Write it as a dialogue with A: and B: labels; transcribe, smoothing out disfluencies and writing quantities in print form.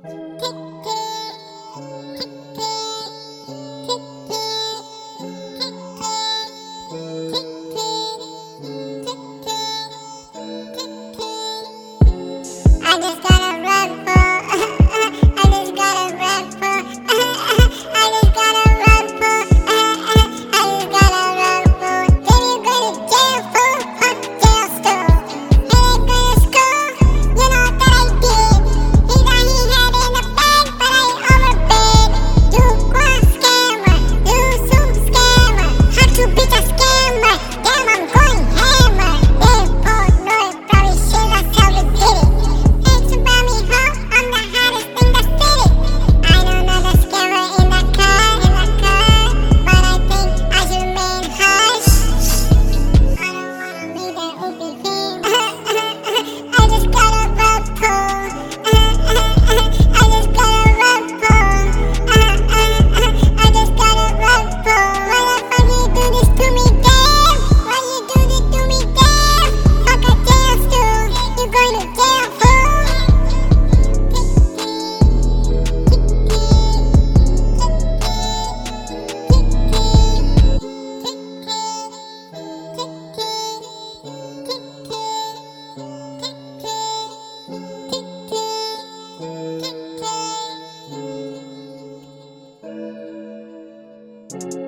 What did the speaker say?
A: I just gotta run for I just gotta run for I just gotta run for I just gotta run for Then you go to jail for fuck jail stool And I go to school, you know that I did He thought he had in the bag, but I overbid You one scammer, you some scammer How to beat a scammer, damn I'm going hammer They both know it, probably shit, that's how we did it I'm the hottest thing that fit it. I don't know the scammer in the car, but I think I should remain hush. I don't wanna meet that oopie king. I just gotta run pull. I just gotta run pull. I just gotta run pull. Why the fuck you do this to me, damn? Why you do this to me, damn? Fuck a jail stool. You going to jail, fool?
B: You